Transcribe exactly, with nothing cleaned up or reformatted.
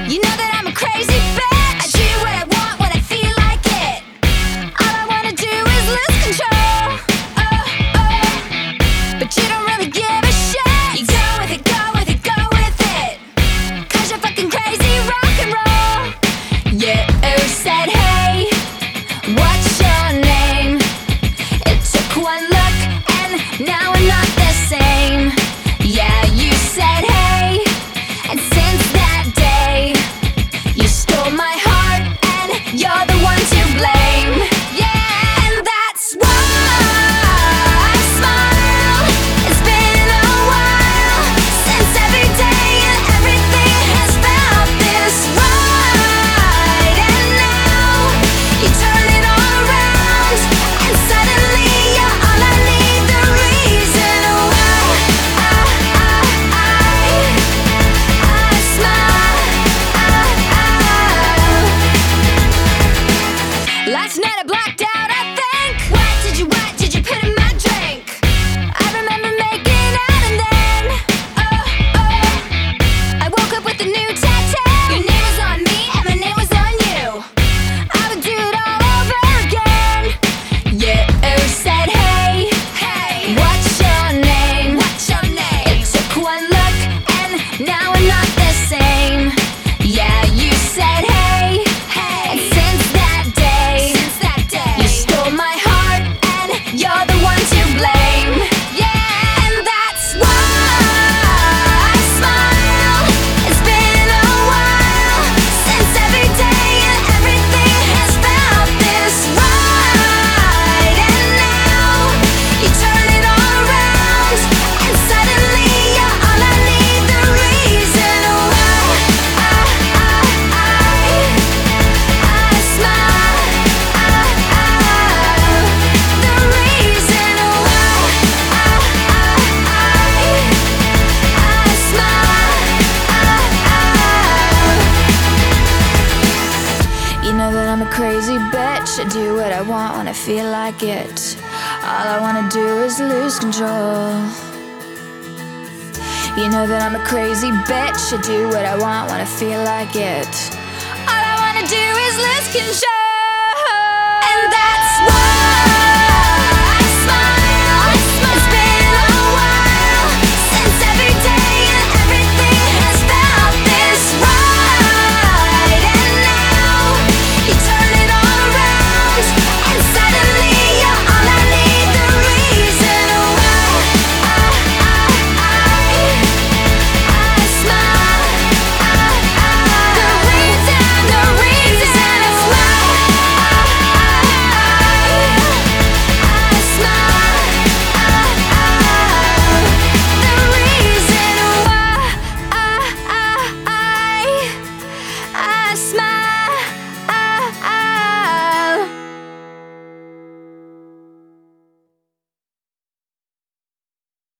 You know that I'm a crazy bitch. I do what I want when I feel like it. All I wanna do is lose control. Oh, oh. But you don't really give a shit. You go with it, go with it, go with it. Cause you're fucking crazy rock and roll. You said, hey, what's your name? It took one look and now we're not the same. Yeah, you said, hey, and since that day you stole my heart and you're the one to blame. Yeah, and that's why I smile. It's been a while since every day and everything has felt this right. And now you turn it all around and suddenly you're all I need. The reason why I, I, I, I smile. Last night I blacked out, I think. What did you, what did you put in my drink? I remember making out and then, oh, oh, I woke up with a new tattoo. Your name was on me and my name was on you. I would do it all over again. You said, hey, hey, what's your name? What's your name? It took one look and now we're not the same. Yeah, you said, hey, hey, and since that day, since that day, you stole my heart and you're the one to blame. Yeah, and that's why I smile. It's been a while since every day and everything has felt this right. And now you turn it all around and suddenly you're all I need. The reason why I, I, I, I smile. The reason why I, I, I smile. You know that I'm a crazy bitch. I do what I want when I feel like it. All I wanna do is lose control. You know that I'm a crazy bitch. I do what I want when I feel like it. All I wanna do is lose control. And that's why